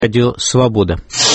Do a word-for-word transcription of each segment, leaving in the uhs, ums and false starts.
Радио «Свобода».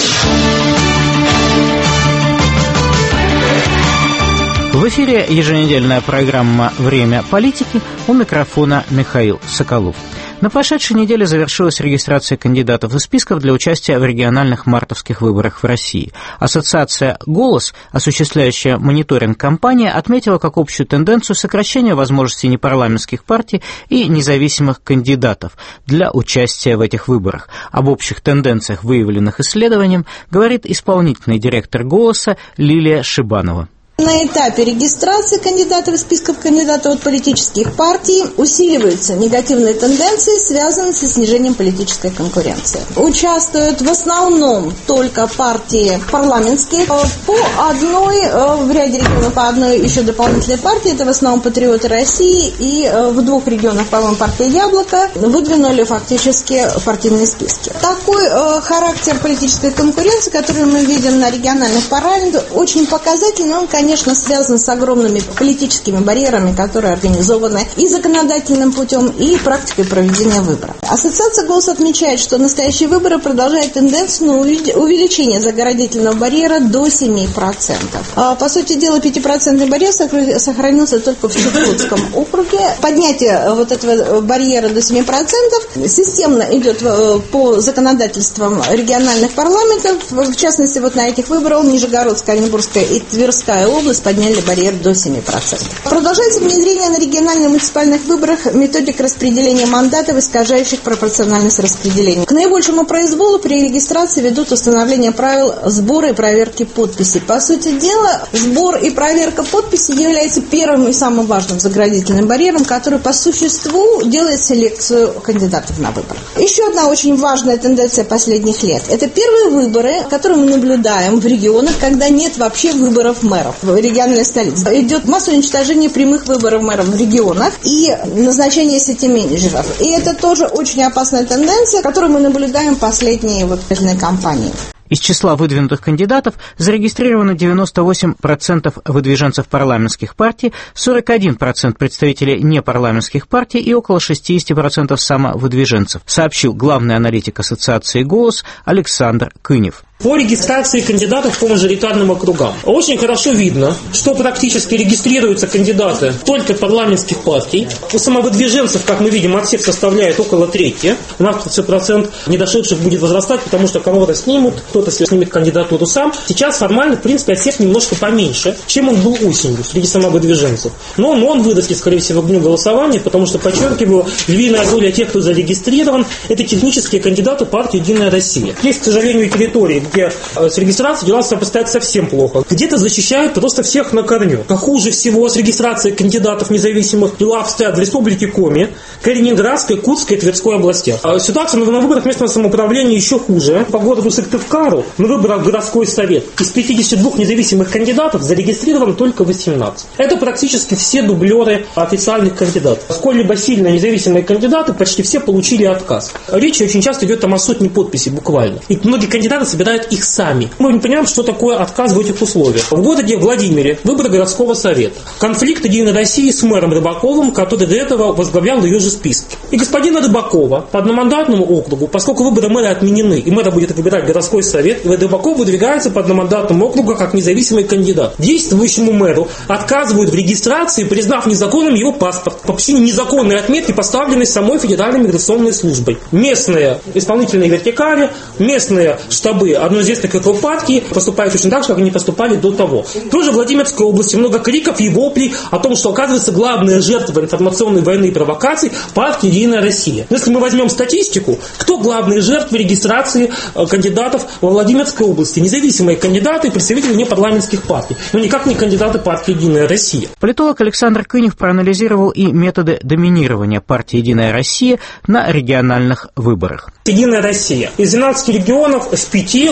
В эфире еженедельная программа «Время политики», у микрофона Михаил Соколов. На прошедшей неделе завершилась регистрация кандидатов из списков для участия в региональных мартовских выборах в России. Ассоциация «Голос», осуществляющая мониторинг кампании, отметила как общую тенденцию сокращения возможностей непарламентских партий и независимых кандидатов для участия в этих выборах. Об общих тенденциях, выявленных исследованием, говорит исполнительный директор «Голоса» Лилия Шибанова. На этапе регистрации кандидатов из списков кандидатов от политических партий усиливаются негативные тенденции, связанные со снижением политической конкуренции. Участвуют в основном только партии парламентские. По одной, в ряде регионов по одной еще дополнительной партии, это в основном «Патриоты России», и в двух регионах, по-моему, партия «Яблоко», выдвинули фактически партийные списки. Такой э, характер политической конкуренции, который мы видим на региональных парламентах, очень показательный. Он, конечно, конечно, связан с огромными политическими барьерами, которые организованы и законодательным путем, и практикой проведения выборов. Ассоциация «Голос» отмечает, что настоящие выборы продолжают тенденцию на увеличение заградительного барьера до семь процентов. По сути дела, пятипроцентный барьер сохранился только в Чукотском округе. Поднятие вот этого барьера до семи процентов системно идет по законодательствам региональных парламентов. В частности, вот на этих выборах Нижегородская, Оренбургская и Тверская область подняли барьер до семи процентов. Продолжается внедрение на региональных муниципальных выборах методик распределения мандатов, искажающих пропорциональность распределения. К наибольшему произволу при регистрации ведут установление правил сбора и проверки подписей. По сути дела, сбор и проверка подписей является первым и самым важным заградительным барьером, который по существу делает селекцию кандидатов на выборах. Еще одна очень важная тенденция последних лет – это первые выборы, которые мы наблюдаем в регионах, когда нет вообще выборов мэров. В региональной столице идет массовое уничтожение прямых выборов мэров в регионах и назначение сети-менеджеров. И это тоже очень опасная тенденция, которую мы наблюдаем в последние вот избирательные кампании. Из числа выдвинутых кандидатов зарегистрировано девяносто восемь процентов выдвиженцев парламентских партий, сорок один процент представителей непарламентских партий и около шестьдесят процентов самовыдвиженцев, сообщил главный аналитик Ассоциации «Голос» Александр Кынев. По регистрации кандидатов по мажоритарным округам очень хорошо видно, что практически регистрируются кандидаты только парламентских партий. У самовыдвиженцев, как мы видим, отсев составляет около трети. У нас процент недошедших будет возрастать, потому что кого-то снимут, кто-то снимет кандидатуру сам. Сейчас формально, в принципе, отсев немножко поменьше, чем он был осенью среди самовыдвиженцев. Но он, он вырастет, скорее всего, к дню голосования, потому что, подчеркиваю, львиная доля тех, кто зарегистрирован, это технические кандидаты партии «Единая Россия». Есть, к сожалению, территории, где с регистрацией дела обстоят совсем плохо. Где-то защищают просто всех на корню. Как хуже всего с регистрацией кандидатов независимых дела обстоят в Республике Коми, Калининградской, Курской и Тверской областях. А ситуация на выборах местного самоуправления еще хуже. По городу Сыктывкару на выборах в городской совет из пятидесяти двух независимых кандидатов зарегистрировано только восемнадцать. Это практически все дублеры официальных кандидатов. Сколь-либо сильно независимые кандидаты почти все получили отказ. Речь очень часто идет там о сотне подписей буквально. И многие кандидаты собирают их сами. Мы не понимаем, что такое отказ в этих условиях. В городе Владимире выборы городского совета. Конфликт «Единой России» с мэром Рыбаковым, который до этого возглавлял ее же списки. И господина Рыбакова по одномандатному округу, поскольку выборы мэра отменены, и мэра будет выбирать городской совет, Рыбаков выдвигается по одномандатному округу как независимый кандидат. Действующему мэру отказывают в регистрации, признав незаконным его паспорт по причине незаконной отметки, поставленной самой Федеральной миграционной службой. Местные исполнительные вертикали, местные штабы одной известной как партии поступают точно так же, как они поступали до того. Тоже в Владимирской области много криков и воплей о том, что, оказывается, главная жертва информационной войны и провокаций – партия «Единая Россия». Если мы возьмем статистику, кто главные жертвы регистрации кандидатов во Владимирской области? Независимые кандидаты и представители непарламентских партий, но никак не кандидаты партии «Единая Россия». Политолог Александр Кынев проанализировал и методы доминирования партии «Единая Россия» на региональных выборах. «Единая Россия» из двенадцати регионов с пяти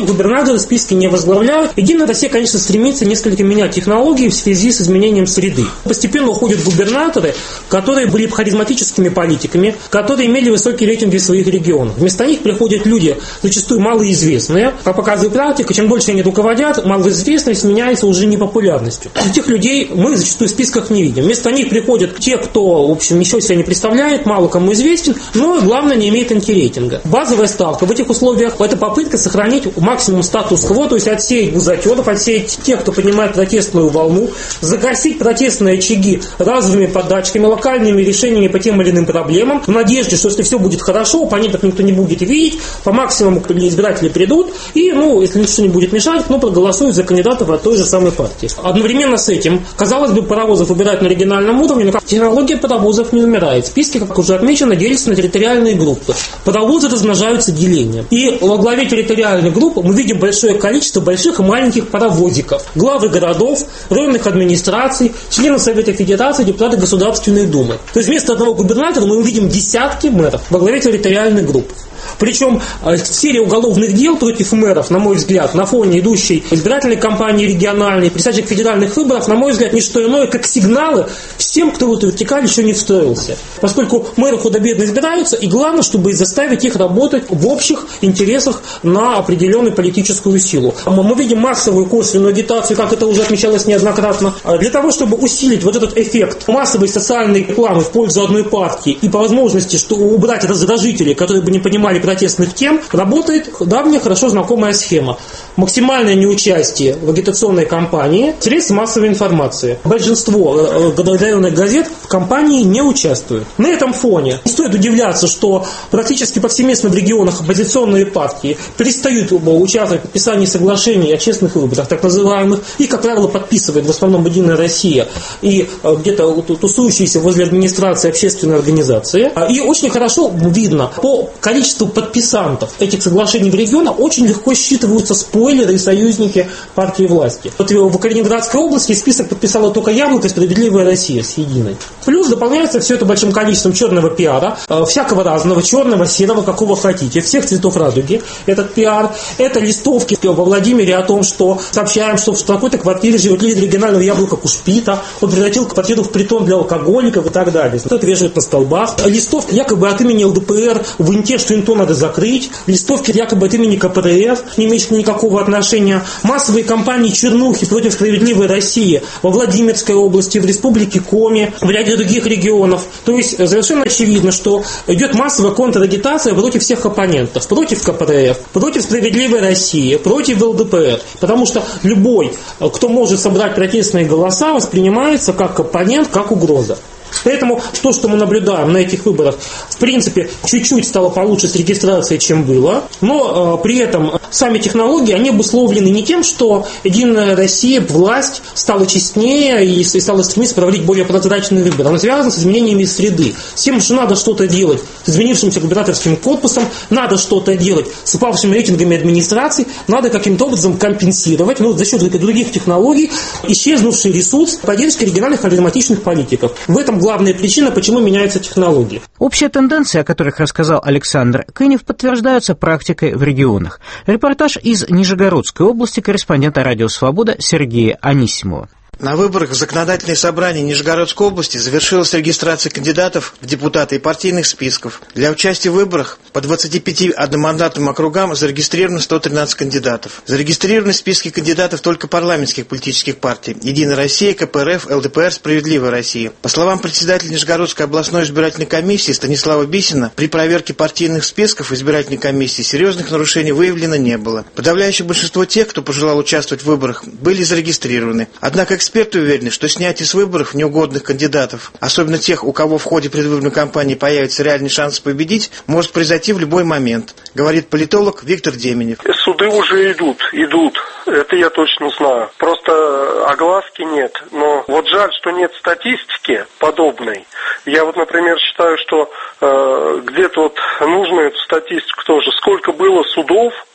губернаторы списки не возглавляют. Единая Россия, конечно, стремится несколько менять технологии в связи с изменением среды. Постепенно уходят губернаторы, которые были харизматическими политиками, которые имели высокие рейтинги в своих регионах. Вместо них приходят люди, зачастую малоизвестные. Как показывает практика, чем больше они руководят, малоизвестность меняется уже непопулярностью. Этих людей мы зачастую в списках не видим. Вместо них приходят те, кто, в общем, ничего себя не представляет, мало кому известен, но, главное, не имеет антирейтинга. Базовая ставка в этих условиях – это попытка сохранить максимум статус-кво, то есть отсеять бузатеров, отсеять тех, кто поднимает протестную волну, загасить протестные очаги разовыми подачками, локальными решениями по тем или иным проблемам, в надежде, что если все будет хорошо, оппонентов никто не будет видеть, по максимуму избиратели придут, и, ну, если ничего не будет мешать, ну, проголосуют за кандидатов от той же самой партии. Одновременно с этим, казалось бы, паровозов выбирают на региональном уровне, но как технология паровозов не умирает. Списки, как уже отмечено, делятся на территориальные группы. Паровозы размножаются делением. И во главе территориальной группы мы видим большое количество больших и маленьких паровозиков. Главы городов, районных администраций, членов Совета Федерации, депутаты Государственной Думы. То есть вместо одного губернатора мы увидим десятки мэров во главе территориальных групп. Причем серия уголовных дел против мэров, на мой взгляд, на фоне идущей избирательной кампании региональной, предстоящих федеральных выборов, на мой взгляд, не что иное, как сигналы всем, кто в эту вертикаль еще не встроился. Поскольку мэры худо-бедно избираются, и главное, чтобы заставить их работать в общих интересах на определенную политическую силу. Мы видим массовую косвенную агитацию, как это уже отмечалось неоднократно, для того, чтобы усилить вот этот эффект массовой социальной рекламы в пользу одной партии и по возможности, что убрать раздражителей, которые бы не понимали протестных тем, работает давняя хорошо знакомая схема. Максимальное неучастие в агитационной кампании средств массовой информации. Большинство районных газет в кампании не участвуют. На этом фоне не стоит удивляться, что практически повсеместно в регионах оппозиционные партии перестают участвовать в подписании соглашений о честных выборах, так называемых, и, как правило, подписывает в основном «Единая Россия» и где-то тусующиеся возле администрации общественные организации. И очень хорошо видно по количеству подписантов этих соглашений в регионах очень легко считываются спойлеры и союзники партии власти. Вот в Калининградской области список подписала только «Яблоко» и «Справедливая Россия» с «Единой». Плюс дополняется все это большим количеством черного пиара, всякого разного, черного, серого, какого хотите, всех цветов радуги. Этот пиар, это листовки во Владимире о том, что сообщаем, что в такой-то квартире живет лидер регионального «Яблока» Кушпита, он превратил квартиру в притон для алкоголиков и так далее. Кто-то вешает на столбах. Листовки якобы от имени ЛДПР в Инте, что Инту надо закрыть. Листовки якобы от имени КПРФ, не имеющих никакого отношения. Массовые кампании чернухи против «Справедливой России» во Владимирской области, в республике Коми, в ряде других регионов. То есть совершенно очевидно, что идет массовая контрагитация против всех оппонентов. Против КПРФ, против «Справедливой России», против ЛДПР. Потому что любой, кто может собрать протестные голоса, воспринимается как оппонент, как угроза. Поэтому то, что мы наблюдаем на этих выборах, в принципе, чуть-чуть стало получше с регистрацией, чем было, но э, при этом сами технологии, они обусловлены не тем, что «Единая Россия», власть стала честнее и, и стала стремиться проводить более прозрачные выборы. Она связана с изменениями среды, с тем, что надо что-то делать с изменившимся губернаторским корпусом, надо что-то делать с упавшими рейтингами администрации, надо каким-то образом компенсировать, ну, за счет других технологий, исчезнувший ресурс поддержки региональных харизматичных политиков. В этом главная причина, почему меняются технологии. Общие тенденции, о которых рассказал Александр Кынев, подтверждаются практикой в регионах. Репортаж из Нижегородской области корреспондента «Радио Свобода» Сергея Анисимова. На выборах в законодательные собрания Нижегородской области завершилась регистрация кандидатов в депутаты и партийных списков. Для участия в выборах по двадцати пяти одномандатным округам зарегистрировано сто тринадцать кандидатов. Зарегистрированы в списке кандидатов только парламентских политических партий: «Единая Россия», КПРФ, ЛДПР, «Справедливая Россия». По словам председателя Нижегородской областной избирательной комиссии Станислава Бисина, при проверке партийных списков избирательной комиссии серьезных нарушений выявлено не было. Подавляющее большинство тех, кто пожелал участвовать в выборах, были зарегистрированы. Однако эксперты уверены, что снятие с выборов неугодных кандидатов, особенно тех, у кого в ходе предвыборной кампании появится реальный шанс победить, может произойти в любой момент, говорит политолог Виктор Деменев. Суды уже идут, идут. Это я точно знаю. Просто огласки нет. Но вот жаль, что нет статистики подобной. Я вот, например, считаю, что э, где-то вот нужно эту статистику тоже. Сколько было судов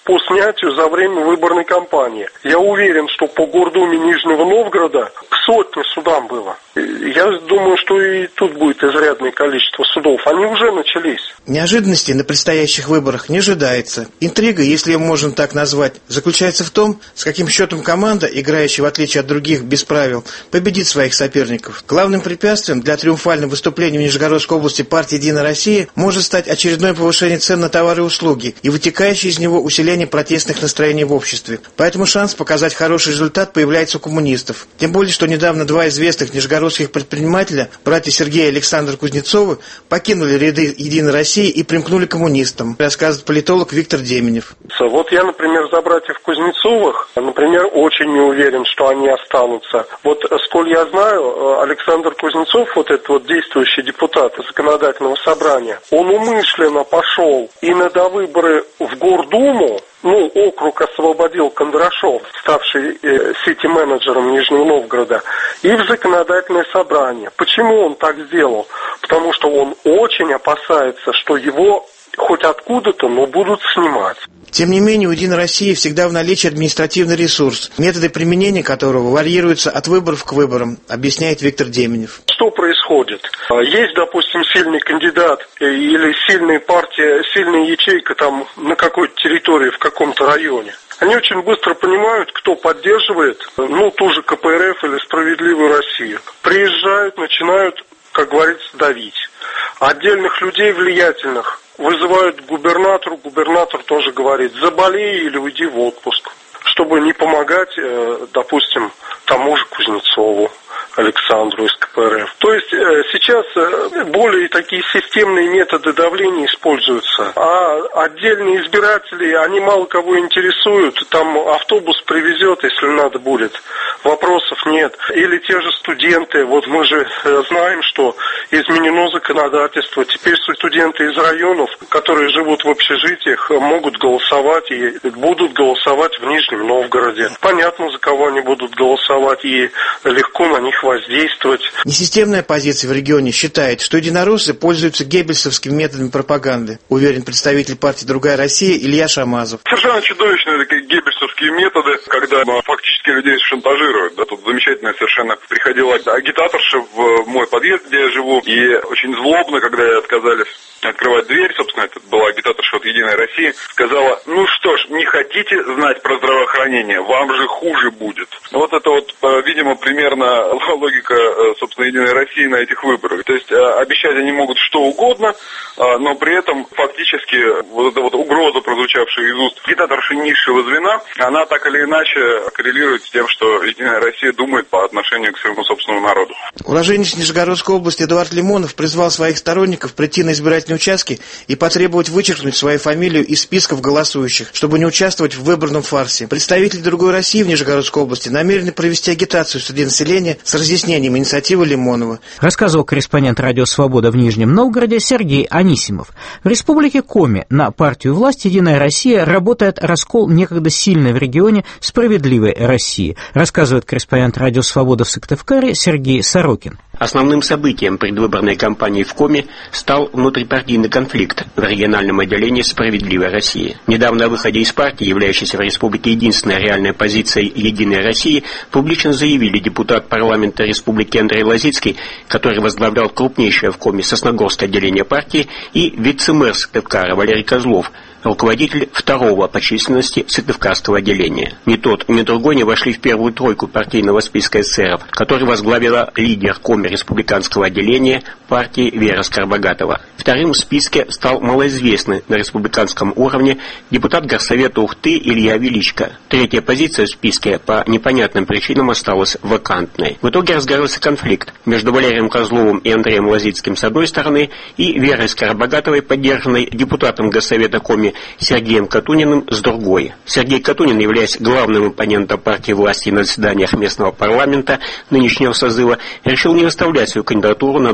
по снятию за время выборной кампании. Я уверен, что по Гордуме Нижнего Новгорода сотни судам было. Я думаю, что и тут будет изрядное количество судов. Они уже начались. Неожиданностей на предстоящих выборах не ожидается. Интрига, если ее можно так назвать, заключается в том, с каким счетом команда, играющая в отличие от других без правил, победит своих соперников. Главным препятствием для триумфального выступления в Нижегородской области партии «Единая Россия» может стать очередное повышение цен на товары и услуги и вытекающее из него усиление протестных настроений в обществе. Поэтому шанс показать хороший результат появляется у коммунистов. Тем более, что недавно два известных нижегородских предпринимателя, братья Сергей и Александр Кузнецовы, покинули ряды «Единой России» и примкнули к коммунистам, рассказывает политолог Виктор Деменев. Вот я, например, за братьев Кузнецовых, например, очень не уверен, что они останутся. Вот, сколь я знаю, Александр Кузнецов, вот этот вот действующий депутат законодательного собрания, он умышленно пошел и на довыборы в Гордуму, ну, округ освободил Кондрашов, ставший э, сити-менеджером Нижнего Новгорода, и в законодательное собрание. Почему он так сделал? Потому что он очень опасается, что его хоть откуда-то, но будут снимать. Тем не менее, у «Единой России» всегда в наличии административный ресурс, методы применения которого варьируются от выборов к выборам, объясняет Виктор Деменев. Что происходит? Есть, допустим, сильный кандидат или сильная партия, сильная ячейка там на какой-то территории, в каком-то районе. Они очень быстро понимают, кто поддерживает, ну, ту же ка пэ эр эф или «Справедливую Россию». Приезжают, начинают, как говорится, давить. Отдельных людей влиятельных вызывают к губернатору, губернатор тоже говорит: заболей или уйди в отпуск, чтобы не помогать, допустим, тому же Кузнецову Александру из ка пэ эр эф. То есть сейчас более такие системные методы давления используются, а отдельные избиратели, они мало кого интересуют, там автобус привезет, если надо будет, вопросов нет. Или те же студенты, вот мы же знаем, что изменено законодательство, теперь студенты из районов, которые живут в общежитиях, могут голосовать и будут голосовать в Нижнем Новгороде. Понятно, за кого они будут голосовать, и легко на них воздействовать. Несистемная позиция в регионе считает, что единороссы пользуются геббельсовскими методами пропаганды, уверен представитель партии «Другая Россия» Илья Шамазов. Совершенно чудовищные такие геббельсовские методы, когда фактически людей шантажируют. Да, тут замечательно совершенно приходила агитаторша в мой подъезд, где я живу, и очень злобно, когда отказались открывать дверь, собственно, это была агитаторша от «Единой России», сказала: ну что ж, не хотите знать про здравоохранение, вам же хуже будет. Вот это вот, видимо, примерно логика, собственно, «Единой России» на этих выборах. То есть обещать они могут что угодно, но при этом фактически вот эта вот угроза, прозвучавшая из уст агитаторши низшего звена, она так или иначе коррелирует с тем, что «Единая Россия» думает по отношению к своему собственному народу. Уроженец Нижегородской области Эдуард Лимонов призвал своих сторонников прийти на избирательные участки и потребовать вычеркнуть свою фамилию из списков голосующих, чтобы не участвовать в выборном фарсе. Представители «Другой России» в Нижегородской области намерены провести агитацию среди населения с разъяснением инициативы Лимонова. Рассказывал корреспондент «Радио Свобода» в Нижнем Новгороде Сергей Анисимов. В республике Коми на партию власть «Единая Россия» работает раскол некогда сильной в регионе «Справедливой России», рассказывает корреспондент «Радио Свобода» в Сыктывкаре Сергей Сорокин. Основным событием предвыборной кампании в Коми стал внутрипартийный конфликт в региональном отделении «Справедливой России». Недавно о выходе из партии, являющейся в республике единственной реальной позицией «Единой России», публично заявили депутат парламента республики Андрей Лозицкий, который возглавлял крупнейшее в Коми Сосногорское отделение партии, и вице-мэр Сыктывкара Валерий Козлов, руководитель второго по численности Сыктывкарского отделения. Ни тот, ни другой не вошли в первую тройку партийного списка эсеров, который возглавила лидер Коми республиканского отделения партии Вера Скоробогатова. Вторым в списке стал малоизвестный на республиканском уровне депутат горсовета Ухты Илья Величко. Третья позиция в списке по непонятным причинам осталась вакантной. В итоге разгорелся конфликт между Валерием Козловым и Андреем Лозицким с одной стороны и Верой Скоробогатовой, поддержанной депутатом горсовета Коми Сергеем Катуниным, с другой. Сергей Катунин, являясь главным оппонентом партии власти на заседаниях местного парламента нынешнего созыва, решил не выставлять свою кандидатуру на новый срок.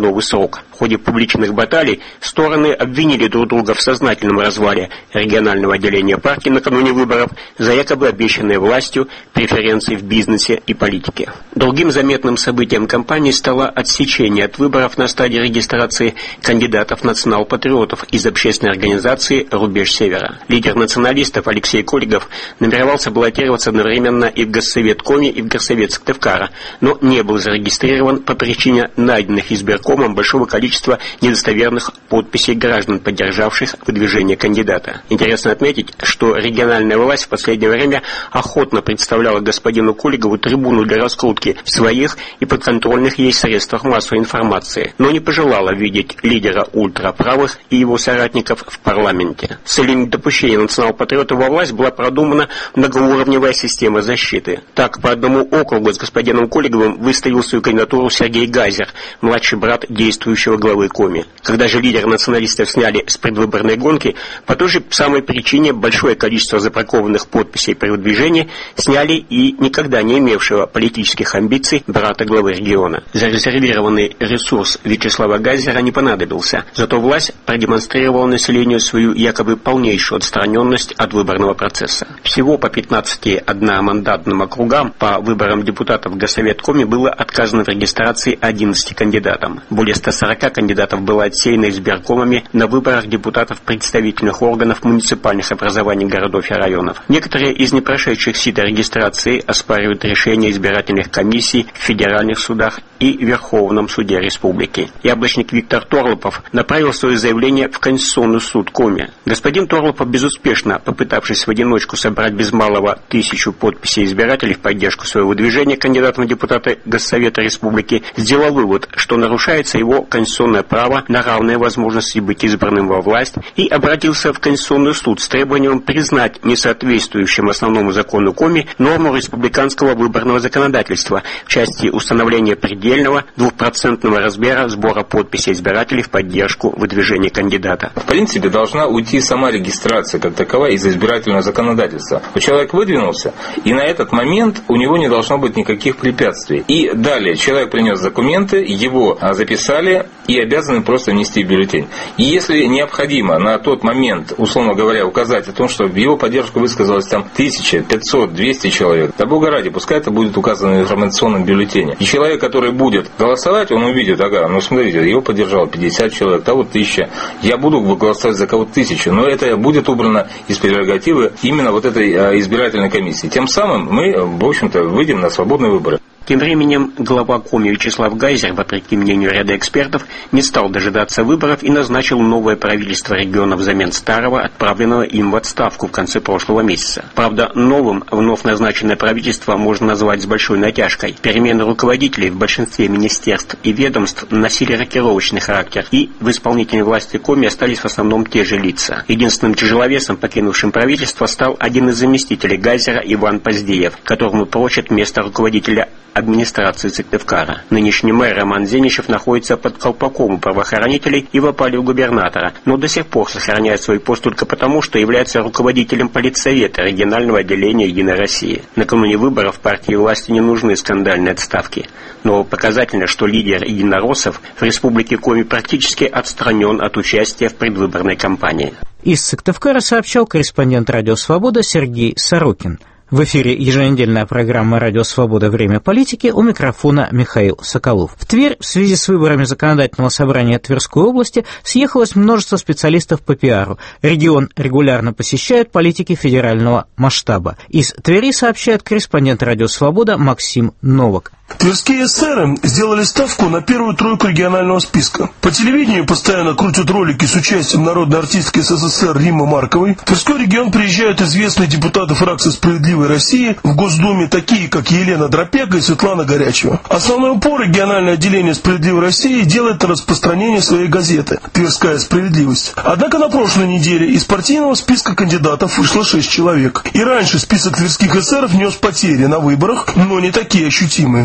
срок. В ходе публичных баталий стороны обвинили друг друга в сознательном развале регионального отделения партии накануне выборов за якобы обещанные властью преференции в бизнесе и политике. Другим заметным событием кампании стало отсечение от выборов на стадии регистрации кандидатов национал-патриотов из общественной организации «Рубеж Севера». Лидер националистов Алексей Колигов намеревался баллотироваться одновременно и в Госсовет Коми, и в Горсовет Сыктывкара, но не был зарегистрирован по причине найденных избиркомом большого количества недостоверных подписей граждан, поддержавших выдвижение кандидата. Интересно отметить, что региональная власть в последнее время охотно представляла господину Колигову трибуну для раскрутки в своих и подконтрольных ей средствах массовой информации, но не пожелала видеть лидера ультраправых и его соратников в парламенте. С целью недопущения национал-патриотов во власть была продумана многоуровневая система защиты. Так, по одному округу с господином Колиговым выставил свою кандидатуру Сергей Газер, младший брат действующего главы Коми. Когда же лидера националистов сняли с предвыборной гонки, по той же самой причине большое количество запаркованных подписей при выдвижении сняли и никогда не имевшего политических амбиций брата главы региона. Зарезервированный ресурс Вячеслава Газера не понадобился, зато власть продемонстрировала населению свою якобы полнейшую отстраненность от выборного процесса. Всего по пятнадцати одномандатным округам по выборам депутатов в Госсовет Коми было отказано в регистрации одиннадцати кандидатам. Более ста сорока кандидатов было отсеяно избиркомами на выборах депутатов представительных органов муниципальных образований городов и районов. Некоторые из не прошедших сито регистрации оспаривают решения избирательных комиссий в федеральных судах и Верховном суде республики. Яблочник Виктор Торлопов направил свое заявление в Конституционный суд Коми. Господин Торлопов, безуспешно попытавшись в одиночку собрать без малого тысячу подписей избирателей в поддержку своего движения кандидатом в депутаты Госсовета республики, сделал вывод, что нарушается его конституционное право на равные возможности быть избранным во власть, и обратился в Конституционный суд с требованием признать несоответствующим основному закону Коми норму республиканского выборного законодательства в части установления предельного двухпроцентного размера сбора подписей избирателей в поддержку выдвижения кандидата. В принципе, должна уйти сама регистрация как таковая из избирательного законодательства. Человек выдвинулся, и на этот момент у него не должно быть никаких препятствий. И далее человек принес документы, его записали и обязаны просто внести в бюллетень. И если необходимо на тот момент, условно говоря, указать о том, что в его поддержку высказалось там тысяча, пятьсот, двести человек, да бога ради, пускай это будет указано в информационном бюллетене. И человек, который будет голосовать, он увидит, ага, ну смотрите, его поддержало пятьдесят человек, того тысяча, я буду голосовать за кого-то тысячу, но это будет убрано из прерогативы именно вот этой избирательной комиссии. Тем самым мы, в общем-то, выйдем на свободные выборы. Тем временем глава Коми Вячеслав Газер, вопреки мнению ряда экспертов, не стал дожидаться выборов и назначил новое правительство региона взамен старого, отправленного им в отставку в конце прошлого месяца. Правда, новым вновь назначенное правительство можно назвать с большой натяжкой. Перемены руководителей в большинстве министерств и ведомств носили рокировочный характер, и в исполнительной власти Коми остались в основном те же лица. Единственным тяжеловесом, покинувшим правительство, стал один из заместителей Газера Иван Поздеев, которому прочат место руководителя администрации Сыктывкара. Нынешний мэр Роман Зенищев находится под колпаком у правоохранителей и в опале у губернатора, но до сих пор сохраняет свой пост только потому, что является руководителем политсовета регионального отделения «Единой России». Накануне выборов партии власти не нужны скандальные отставки. Но показательно, что лидер единороссов в республике Коми практически отстранен от участия в предвыборной кампании. Из Сыктывкара сообщал корреспондент «Радио Свобода» Сергей Сорокин. В эфире еженедельная программа «Радио Свобода. Время политики», у микрофона Михаил Соколов. В Тверь в связи с выборами Законодательного собрания Тверской области съехалось множество специалистов по пиару. Регион регулярно посещают политики федерального масштаба. Из Твери сообщает корреспондент «Радио Свобода» Максим Новак. Тверские эсеры сделали ставку на первую тройку регионального списка. По телевидению постоянно крутят ролики с участием народной артистки СССР Риммы Марковой. В Тверской регион приезжают известные депутаты фракции «Справедливой России» в Госдуме, такие как Елена Дропека и Светлана Горячева. Основной упор региональное отделение «Справедливой России» делает на распространение своей газеты «Тверская справедливость». Однако на прошлой неделе из партийного списка кандидатов вышло шесть человек. И раньше список тверских эсеров нес потери на выборах, но не такие ощутимые.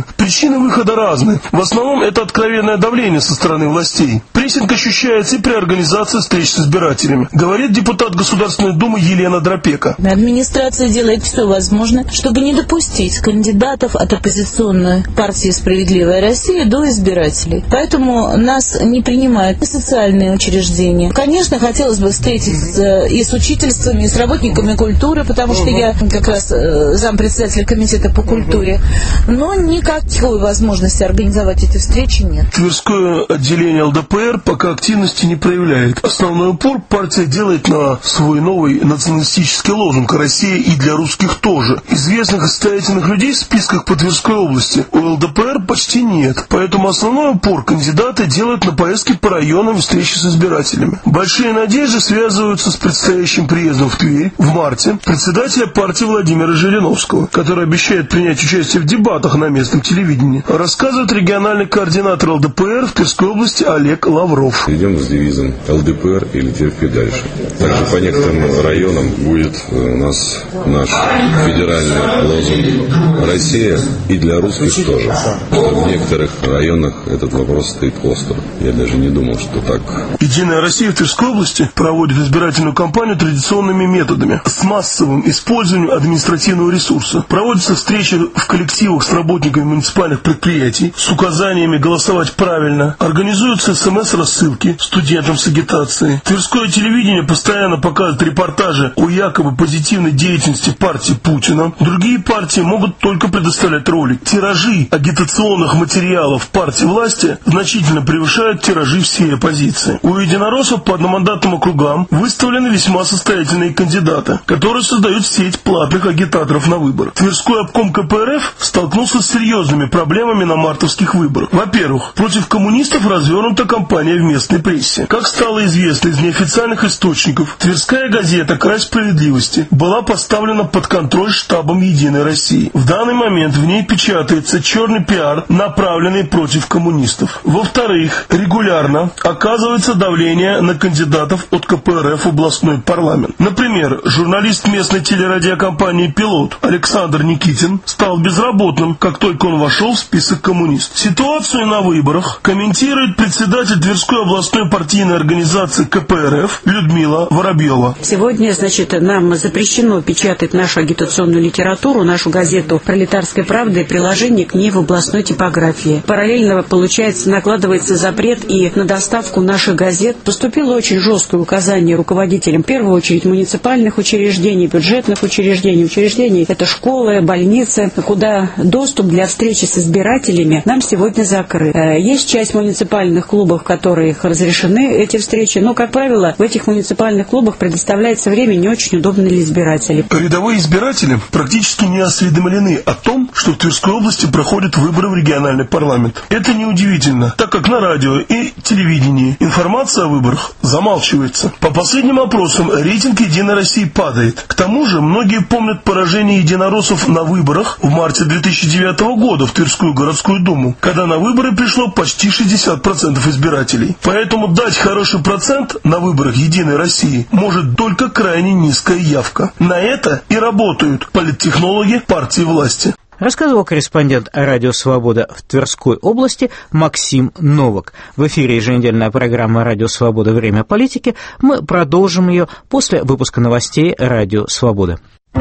Причины выхода разные. В основном это откровенное давление со стороны властей. Прессинг ощущается и при организации встреч с избирателями, говорит депутат Государственной Думы Елена Дропека. Администрация делает все возможное, чтобы не допустить кандидатов от оппозиционной партии «Справедливая Россия» до избирателей. Поэтому нас не принимают и социальные учреждения. Конечно, хотелось бы встретиться и с учительствами, и с работниками культуры, потому что я как раз зампредседателя комитета по культуре. Но никакой возможности организовать эти встречи нет. Тверское отделение эл дэ пэ эр пока активности не проявляет. Основной упор партия делает на свой новый националистический лозунг «Россия и для русских тоже». Известных и состоятельных людей в списках по Тверской области у эл дэ пэ эр почти нет. Поэтому основной упор кандидаты делают на поездки по районам и встречи с избирателями. Большие надежды связываются с предстоящим приездом в Тверь в марте председателя партии Владимира Жириновского, который обещает принять участие в дебатах на местном телевидении, рассказывает региональный координатор эл дэ пэ эр в Тверской области Олег Лавров. Идем с девизом эл дэ пэ эр или терпи дальше. Также по некоторым районам будет у нас наш федеральный лозунг «Россия и для русских тоже». В некоторых районах этот вопрос стоит остро. Я даже не думал, что так. Единая Россия в Тверской области проводит избирательную кампанию традиционными методами с массовым использованием административного ресурса. Проводятся встречи в коллективах с работниками муниципальных предприятий с указаниями голосовать правильно. Организуются эс эм эс-рассылки студентам с агитацией. Тверское телевидение постоянно показывает репортажи о якобы позитивной деятельности партии Путина. Другие партии могут только предоставлять ролик. Тиражи агитационных материалов партии власти значительно превышают тиражи всей оппозиции. У единороссов по одномандатным округам выставлены весьма состоятельные кандидаты, которые создают сеть платных агитаторов на выборах. Тверской обком ка пэ эр эф столкнулся с серьезными проблемами на мартовских выборах. Во-первых, против коммунистов развернута кампания в местной прессе. Как стало известно из неофициальных источников, Тверская газета «Край справедливости» была поставлена под контроль штабом «Единой России». В данный момент в ней печатается черный пиар, направленный против коммунистов. Во-вторых, регулярно оказывается давление на кандидатов от ка пэ эр эф в областной парламент. Например, журналист местной телерадиокомпании «Пилот» Александр Никитин стал безработным, как только он вошел в список коммунистов. Ситуацию на выборах комментирует председатель Тверской областной партийной организации ка пэ эр эф Людмила Воробьева. Сегодня, значит, нам запрещено печатать нашу агитационную литературу, нашу газету «Пролетарская правда» и приложение к ней в областной типографии. Параллельно, получается, накладывается запрет и на доставку наших газет. Поступило очень жесткое указание руководителям, в первую очередь, муниципальных учреждений, бюджетных учреждений. Учреждений — это школы, больницы, куда доступ для встречи с избирателями нам сегодня закрыт. Есть часть муниципальных клубов, в которых разрешены эти встречи, но, как правило, в этих муниципальных клубах предоставляется время не очень удобно для избирателей. Рядовые избиратели практически не осведомлены о том, что в Тверской области проходят выборы в региональный парламент. Это неудивительно, так как на радио и телевидении информация о выборах замалчивается. По последним опросам рейтинг «Единой России» падает. К тому же многие помнят поражение единороссов на выборах в марте две тысячи девятого года в Тверскую городскую думу, когда на выборы пришло почти шестьдесят процентов избирателей. Поэтому дать хороший процент на выборах «Единой России» может только крайне низкая явка. На это и работают политтехнологи партии власти. Рассказывал корреспондент «Радио Свобода» в Тверской области Максим Новак. В эфире еженедельная программа «Радио Свобода. Время политики». Мы продолжим ее после выпуска новостей «Радио Свобода».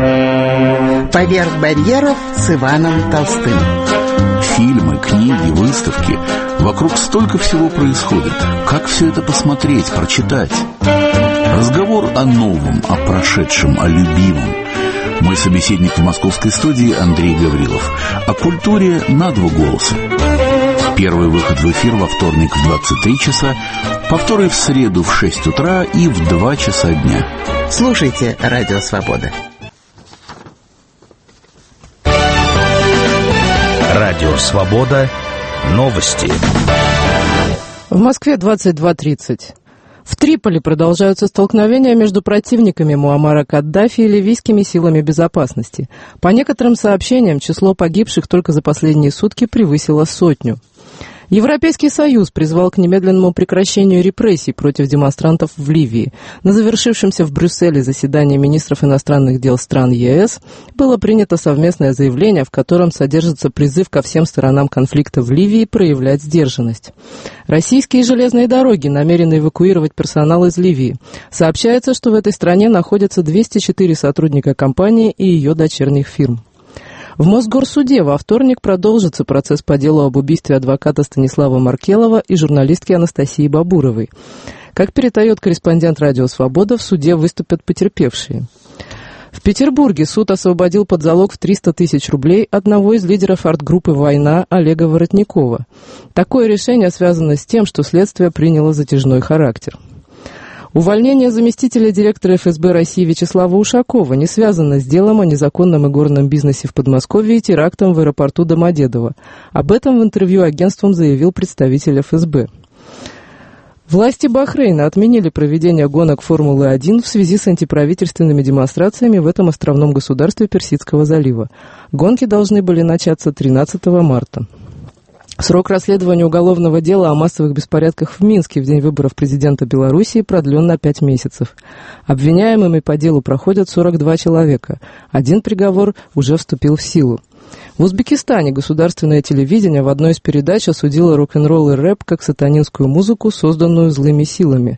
«Поверх барьеров» с Иваном Толстым. Фильмы, книги, выставки. Вокруг столько всего происходит. Как все это посмотреть, прочитать? Разговор о новом, о прошедшем, о любимом. Мой собеседник в московской студии Андрей Гаврилов. О культуре на два голоса. Первый выход в эфир во вторник в двадцать три часа, повторы в среду в шесть утра и в два часа дня. Слушайте «Радио Свобода». Радио Свобода. Новости. В Москве двадцать два тридцать. В Триполи продолжаются столкновения между противниками Муаммара Каддафи и ливийскими силами безопасности. По некоторым сообщениям, число погибших только за последние сутки превысило сотню. Европейский Союз призвал к немедленному прекращению репрессий против демонстрантов в Ливии. На завершившемся в Брюсселе заседании министров иностранных дел стран ЕС было принято совместное заявление, в котором содержится призыв ко всем сторонам конфликта в Ливии проявлять сдержанность. Российские железные дороги намерены эвакуировать персонал из Ливии. Сообщается, что в этой стране находятся двести четыре сотрудника компании и ее дочерних фирм. В Мосгорсуде во вторник продолжится процесс по делу об убийстве адвоката Станислава Маркелова и журналистки Анастасии Бабуровой. Как передает корреспондент «Радио Свобода», в суде выступят потерпевшие. В Петербурге суд освободил под залог в триста тысяч рублей одного из лидеров арт-группы «Война» Олега Воротникова. Такое решение связано с тем, что следствие приняло затяжной характер. Увольнение заместителя директора эф эс бэ России Вячеслава Ушакова не связано с делом о незаконном игорном бизнесе в Подмосковье и терактом в аэропорту Домодедово. Об этом в интервью агентствам заявил представитель эф эс бэ. Власти Бахрейна отменили проведение гонок Формулы один в связи с антиправительственными демонстрациями в этом островном государстве Персидского залива. Гонки должны были начаться тринадцатого марта. Срок расследования уголовного дела о массовых беспорядках в Минске в день выборов президента Белоруссии продлен на пять месяцев. Обвиняемыми по делу проходят сорок два человека. Один приговор уже вступил в силу. В Узбекистане государственное телевидение в одной из передач осудило рок-н-ролл и рэп как сатанинскую музыку, созданную злыми силами.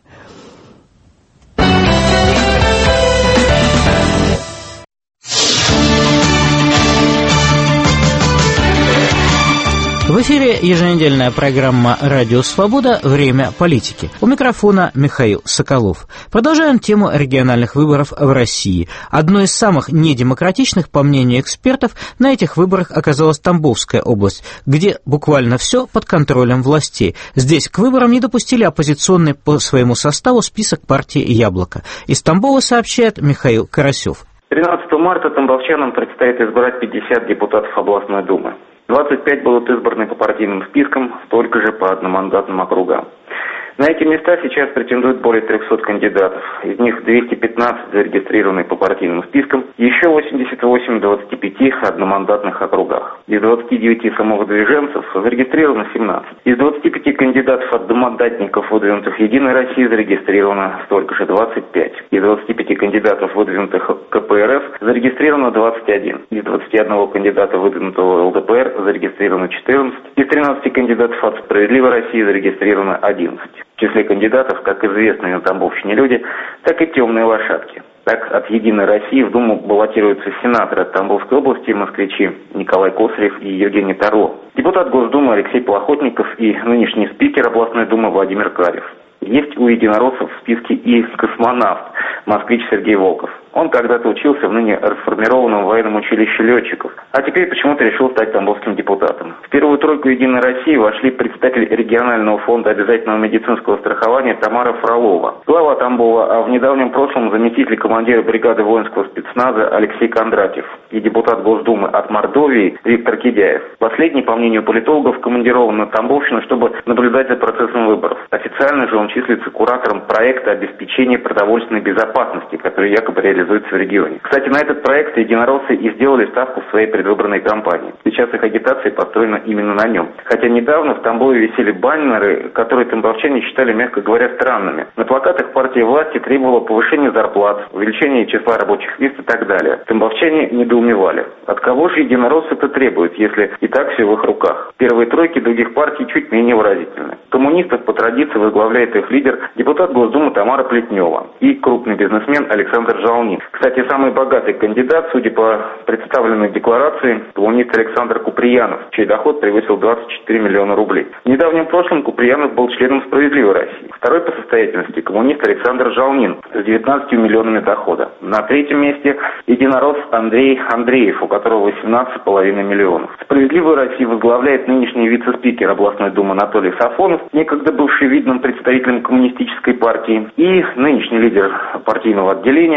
В эфире еженедельная программа «Радио Свобода. Время политики». У микрофона Михаил Соколов. Продолжаем тему региональных выборов в России. Одной из самых недемократичных, по мнению экспертов, на этих выборах оказалась Тамбовская область, где буквально все под контролем властей. Здесь к выборам не допустили оппозиционный по своему составу список партии «Яблоко». Из Тамбова сообщает Михаил Карасев. тринадцатого марта тамбовчанам предстоит избрать пятьдесят депутатов областной думы. двадцать пять будут избраны по партийным спискам, столько же по одномандатным округам. На эти места сейчас претендуют более трехсот кандидатов. Из них двести пятнадцать зарегистрированы по партийным спискам, еще восемьдесят восемь в двадцати пяти одномандатных округах. Из двадцати девяти самовыдвиженцев зарегистрировано семнадцать. Из двадцати пяти кандидатов одномандатников, выдвинутых «Единой России», зарегистрировано столько же двадцать пять. Из двадцати пяти кандидатов, выдвинутых ка пэ эр эф, зарегистрировано двадцать один. Из двадцати одного кандидата, выдвинутого эл дэ пэ эр, зарегистрировано четырнадцать. Из тринадцати кандидатов от «Справедливой России» зарегистрировано одиннадцать. В числе кандидатов, как известные на Тамбовщине люди, так и темные лошадки. Так, от «Единой России» в Думу баллотируются сенаторы от Тамбовской области, москвичи Николай Косарев и Евгений Таро, депутат Госдумы Алексей Плохотников и нынешний спикер областной думы Владимир Карев. Есть у единороссов в списке и космонавт, москвич Сергей Волков. Он когда-то учился в ныне расформированном военном училище летчиков, а теперь почему-то решил стать тамбовским депутатом. В первую тройку «Единой России» вошли представитель регионального фонда обязательного медицинского страхования Тамара Фролова, глава Тамбова, а в недавнем прошлом заместитель командира бригады воинского спецназа Алексей Кондратьев и депутат Госдумы от Мордовии Виктор Кидяев. Последний, по мнению политологов, командирован на Тамбовщину, чтобы наблюдать за процессом выборов. Официально же он числится куратором проекта обеспечения продовольственной безопасности, который якобы реализуется в регионе. Кстати, на этот проект единороссы и сделали ставку в своей предвыборной кампании. Сейчас их агитация построена именно на нем. Хотя недавно в Тамбове висели баннеры, которые тамбовчане считали, мягко говоря, странными. На плакатах партия власти требовала повышения зарплат, увеличения числа рабочих мест и так далее. Тамбовчане недоумевали. От кого же единороссы это требуют, если и так все в их руках? Первые тройки других партий чуть менее выразительны. Коммунистов по традиции возглавляет их лидер, депутат Госдумы Тамара Плетнева и крупный бизнесмен Александр Жалнин. Кстати, самый богатый кандидат, судя по представленной декларации, коммунист Александр Куприянов, чей доход превысил двадцать четыре миллиона рублей. В недавнем прошлом Куприянов был членом «Справедливой России». Второй по состоятельности коммунист Александр Жалнин с девятнадцатью миллионами дохода. На третьем месте единорос Андрей Андреев, у которого восемнадцать с половиной миллионов. «Справедливую Россию» возглавляет нынешний вице-спикер областной думы Анатолий Сафонов, некогда бывший видным представителем коммунистической партии, и нынешний лидер партийного отделения Александр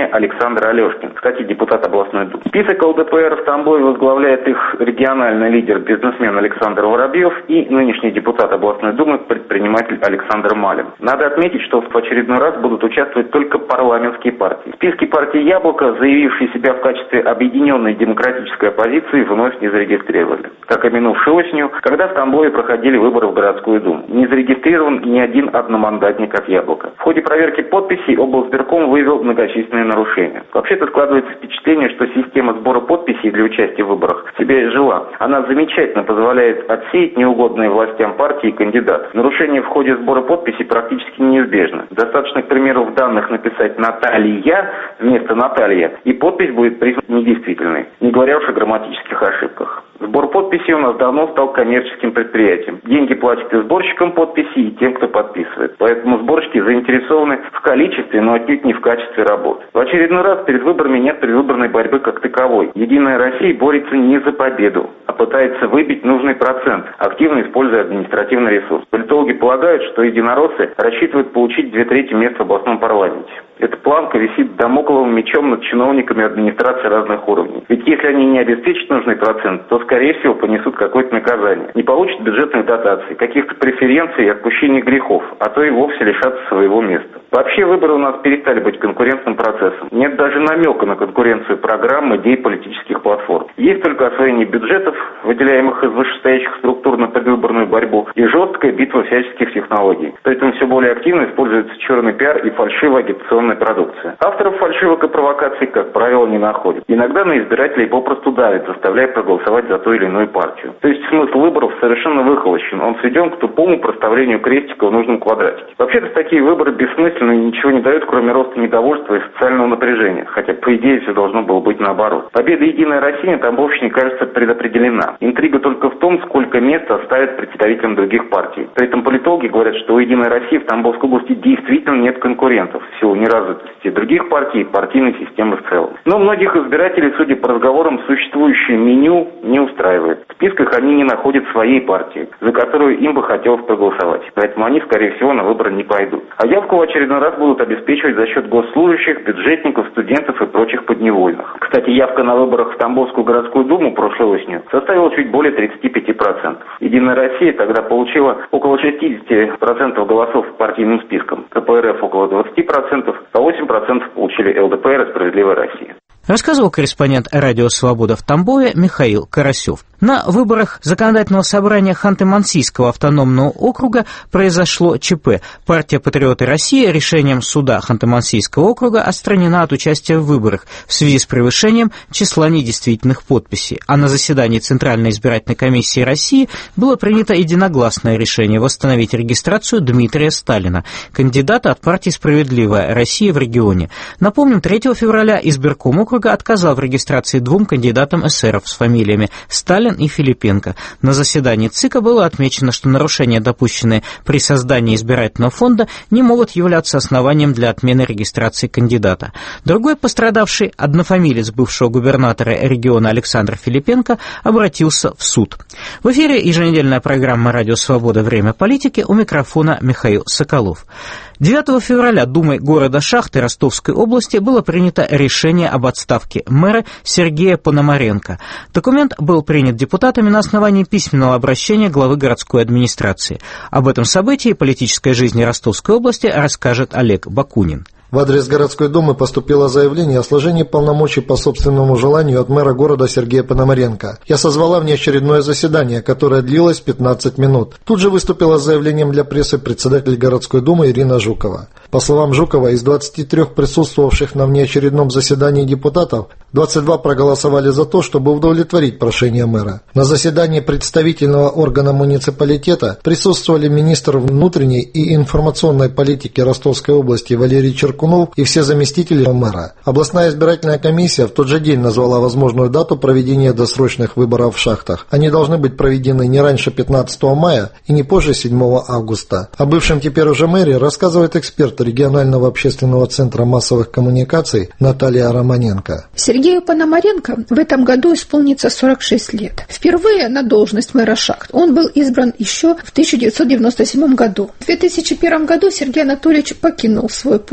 Александр Алешкин, кстати, депутат областной думы. Список ЛДПР в Тамбове возглавляет их региональный лидер, бизнесмен Александр Воробьев и нынешний депутат областной думы, предприниматель Александр Малин. Надо отметить, что в очередной раз будут участвовать только парламентские партии. В списке партии «Яблоко», заявившие себя в качестве объединенной демократической оппозиции, вновь не зарегистрировали. Как и минувшей осенью, когда в Тамбове проходили выборы в городскую думу. Не зарегистрирован ни один одномандатник от «Яблока». В ходе проверки подписей облсбирком выявил многочисленные нарушения. Вообще-то складывается впечатление, что система сбора подписей для участия в выборах себе жила. Она замечательно позволяет отсеять неугодные властям партии и кандидатов. Нарушения в ходе сбора подписей практически неизбежны. Достаточно, к примеру, в данных написать «Наталья» вместо «Наталья», и подпись будет признана недействительной, не говоря уж о грамматических ошибках. Сбор подписей у нас давно стал коммерческим предприятием. Деньги платят и сборщикам подписей, и тем, кто подписывает. Поэтому сборщики заинтересованы в количестве, но отнюдь не в качестве работ. В очередной раз перед выборами нет предвыборной борьбы как таковой. Единая Россия борется не за победу, а пытается выбить нужный процент, активно используя административный ресурс. Политологи полагают, что единороссы рассчитывают получить две трети мест в областном парламенте. Эта планка висит дамокловым мечом над чиновниками администрации разных уровней. Ведь если они не обеспечат нужный процент, то, скорее всего, понесут какое-то наказание. Не получат бюджетных дотаций, каких-то преференций и отпущения грехов, а то и вовсе лишатся своего места. Вообще выборы у нас перестали быть конкурентным процессом. Нет даже намека на конкуренцию программ, идей, политических платформ. Есть только освоение бюджетов, выделяемых из вышестоящих структур на предвыборную борьбу, и жесткая битва всяческих технологий. Поэтому все более активно используется черный пиар и фальшивая агитационная продукция. Авторов фальшивок и провокаций, как правило, не находят. Иногда на избирателей попросту давят, заставляя проголосовать за ту или иную партию. То есть смысл выборов совершенно выхолощен. Он сведен к тупому проставлению крестика в нужном квадратике. Вообще-то такие выборы бессмысленны и ничего не дают, кроме роста недовольства и социального напряжения. Хотя, по идее, все должно было быть наоборот. Победа «Единой России» на Тамбовщине, кажется, предопределена. Интрига только в том, сколько мест оставят представителям других партий. При этом политологи говорят, что у «Единой России» в Тамбовской области действительно нет конкурентов в силу неразвитости других партий и партийной системы в целом. Но многих избирателей, судя по разговорам, существующее меню не устраивает. В списках они не находят своей партии, за которую им бы хотелось проголосовать. Поэтому они, скорее всего, на выборы не пойдут. А явку в очередной раз будут обеспечивать за счет госслужащих, бюджетников, студентов и прочих подневольных. Кстати, явка на выборах в Тамбовскую городскую думу прошлой осенью составила чуть более тридцати пяти процентов. «Единая Россия» тогда получила около шестидесяти процентов голосов по партийным спискам, КПРФ около двадцати процентов, а восемь процентов получили ЛДПР и «Справедливая Россия». Рассказывал корреспондент «Радио Свобода» в Тамбове Михаил Карасев. На выборах Законодательного собрания Ханты-Мансийского автономного округа произошло ЧП. Партия «Патриоты России» решением суда Ханты-Мансийского округа отстранена от участия в выборах в связи с превышением числа недействительных подписей. А на заседании Центральной избирательной комиссии России было принято единогласное решение восстановить регистрацию Дмитрия Сталина, кандидата от партии «Справедливая Россия» в регионе. Напомним, третьего февраля избирком округа отказал в регистрации двум кандидатам эсеров с фамилиями Сталин и Филипенко. На заседании ЦИКа было отмечено, что нарушения, допущенные при создании избирательного фонда, не могут являться основанием для отмены регистрации кандидата. Другой пострадавший, однофамилец бывшего губернатора региона Александр Филипенко, обратился в суд. В эфире еженедельная программа «Радио Свобода. Время политики», у микрофона Михаил Соколов. девятого февраля Думой города Шахты Ростовской области было принято решение об отставке мэра Сергея Пономаренко. Документ был принят депутатами на основании письменного обращения главы городской администрации. Об этом событии и политической жизни Ростовской области расскажет Олег Бакунин. В адрес городской думы поступило заявление о сложении полномочий по собственному желанию от мэра города Сергея Пономаренко. Я созвала внеочередное заседание, которое длилось пятнадцать минут. Тут же выступила с заявлением для прессы председатель городской думы Ирина Жукова. По словам Жукова, из двадцати трёх присутствовавших на внеочередном заседании депутатов, двадцать два проголосовали за то, чтобы удовлетворить прошение мэра. На заседании представительного органа муниципалитета присутствовали министр внутренней и информационной политики Ростовской области Валерий Черкунов и все заместители мэра. Областная избирательная комиссия в тот же день назвала возможную дату проведения досрочных выборов в шахтах. Они должны быть проведены не раньше пятнадцатого мая и не позже седьмого августа. О бывшем теперь уже мэре рассказывает эксперт регионального общественного центра массовых коммуникаций Наталья Романенко. Сергею Пономаренко в этом году исполнится сорок шесть лет. Впервые на должность мэра шахт он был избран еще в тысяча девятьсот девяносто седьмом году. В две тысячи первом году Сергей Анатольевич покинул свой пост.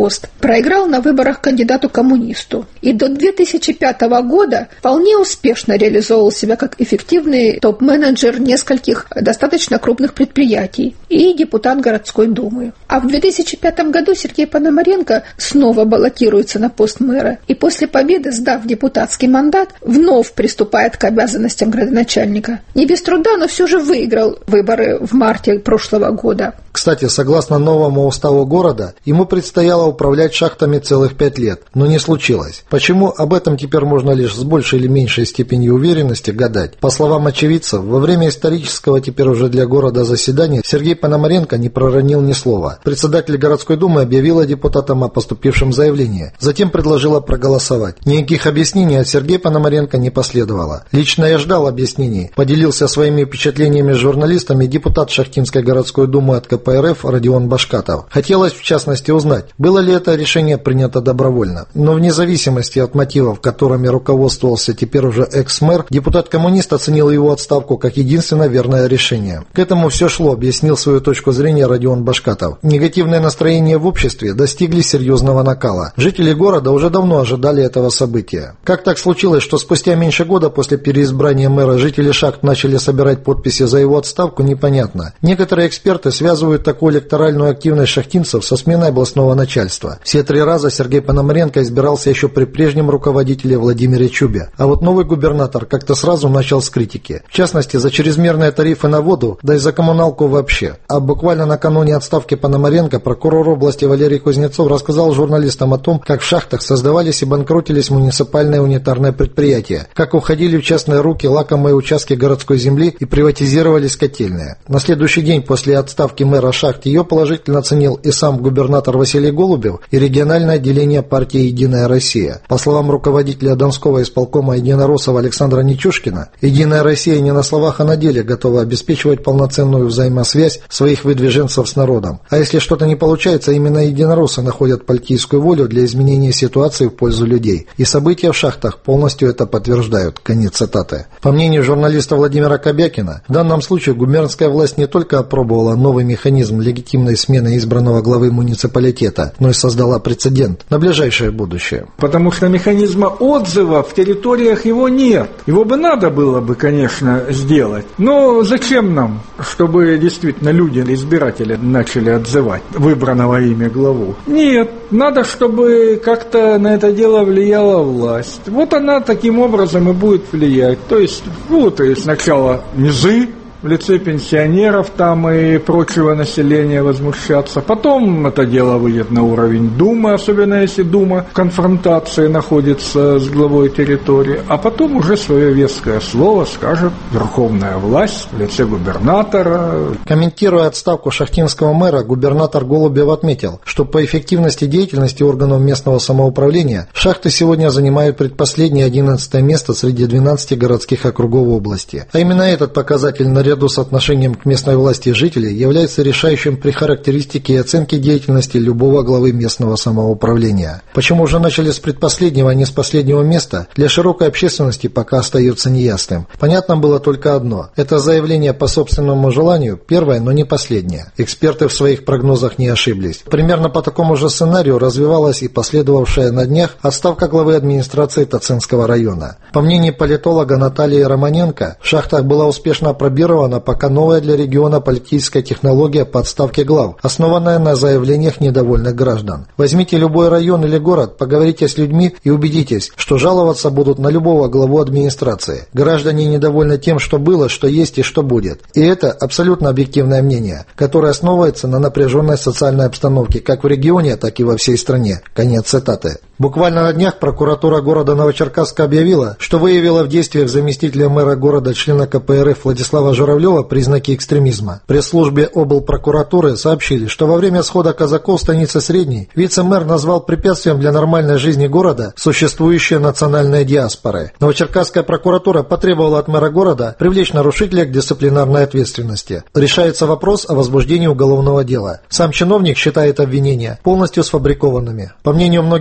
проиграл на выборах кандидату-коммунисту и до две тысячи пятого года вполне успешно реализовывал себя как эффективный топ-менеджер нескольких достаточно крупных предприятий и депутат городской думы. А в две тысячи пятом году Сергей Пономаренко снова баллотируется на пост мэра и после победы, сдав депутатский мандат, вновь приступает к обязанностям градоначальника. Не без труда, но все же выиграл выборы в марте прошлого года. Кстати, согласно новому уставу города, ему предстояло управлять шахтами целых пять лет, но не случилось. Почему, об этом теперь можно лишь с большей или меньшей степенью уверенности гадать. По словам очевидцев, во время исторического теперь уже для города заседания Сергей Пономаренко не проронил ни слова. Председатель городской думы объявила депутатам о поступившем заявлении, затем предложила проголосовать. Никаких объяснений от Сергея Пономаренко не последовало. Лично я ждал объяснений, поделился своими впечатлениями с журналистами депутат Шахтинской городской думы от ка пэ эр эф Родион Башкатов. Хотелось, в частности, узнать, было ли это решение принято добровольно. Но вне зависимости от мотивов, которыми руководствовался теперь уже экс-мэр, депутат-коммунист оценил его отставку как единственно верное решение. К этому все шло, объяснил свою точку зрения Родион Башкатов. Негативные настроения в обществе достигли серьезного накала. Жители города уже давно ожидали этого события. Как так случилось, что спустя меньше года после переизбрания мэра жители шахт начали собирать подписи за его отставку, непонятно. Некоторые эксперты связывают такую электоральную активность шахтинцев со сменой областного начальства. Все три раза Сергей Пономаренко избирался еще при прежнем руководителе Владимире Чубе. А вот новый губернатор как-то сразу начал с критики. В частности, за чрезмерные тарифы на воду, да и за коммуналку вообще. А буквально накануне отставки Пономаренко прокурор области Валерий Кузнецов рассказал журналистам о том, как в шахтах создавались и банкротились муниципальные унитарные предприятия, как уходили в частные руки лакомые участки городской земли и приватизировались котельные. На следующий день после отставки мэра шахт ее положительно оценил и сам губернатор Василий Голубев, и региональное отделение партии «Единая Россия». По словам руководителя Донского исполкома единороссов Александра Нечушкина, «Единая Россия» не на словах, а на деле готова обеспечивать полноценную взаимосвязь своих выдвиженцев с народом. А если что-то не получается, именно единороссы находят политическую волю для изменения ситуации в пользу людей. И события в шахтах полностью это подтверждают. Конец цитаты. По мнению журналиста Владимира Кобякина, в данном случае губернская власть не только опробовала новый механизм легитимной смены избранного главы муниципалитета, но и создала прецедент на ближайшее будущее. Потому что механизма отзыва в территориях его нет. Его бы надо было бы, конечно, сделать. Но зачем нам, чтобы действительно люди, избиратели, начали отзывать выбранного ими главу? Нет, надо, чтобы как-то на это дело влияла власть. Вот она таким образом и будет влиять. То есть будут и сначала низы, в лице пенсионеров там и прочего населения возмущаться. Потом это дело выйдет на уровень Думы, особенно если Дума в конфронтации находится с главой территории. А потом уже свое веское слово скажет верховная власть в лице губернатора. Комментируя отставку шахтинского мэра, губернатор Голубев отметил, что по эффективности деятельности органов местного самоуправления шахты сегодня занимают предпоследнее одиннадцатое место среди двенадцати городских округов области. А именно этот показатель наряду с отношением к местной власти и жителей является решающим при характеристике и оценке деятельности любого главы местного самоуправления. Почему же начали с предпоследнего, а не с последнего места, для широкой общественности пока остается неясным. Понятно было только одно. Это заявление по собственному желанию, первое, но не последнее. Эксперты в своих прогнозах не ошиблись. Примерно по такому же сценарию развивалась и последовавшая на днях отставка главы администрации Тацинского района. По мнению политолога Натальи Романенко, в шахтах была успешно опробирована пока новая для региона политическая технология по отставке глав, основанная на заявлениях недовольных граждан. Возьмите любой район или город, поговорите с людьми и убедитесь, что жаловаться будут на любого главу администрации. Граждане недовольны тем, что было, что есть и что будет. И это абсолютно объективное мнение, которое основывается на напряженной социальной обстановке как в регионе, так и во всей стране. Конец цитаты. Буквально на днях прокуратура города Новочеркасска объявила, что выявила в действиях заместителя мэра города, члена ка пэ эр эф Владислава Журавлева признаки экстремизма. В пресс-службе облпрокуратуры сообщили, что во время схода казаков в станице Средней вице-мэр назвал препятствием для нормальной жизни города существующие национальные диаспоры. Новочеркасская прокуратура потребовала от мэра города привлечь нарушителя к дисциплинарной ответственности. Решается вопрос о возбуждении уголовного дела. Сам чиновник считает обвинения полностью сфабрикованными. По мнению многих экспертов,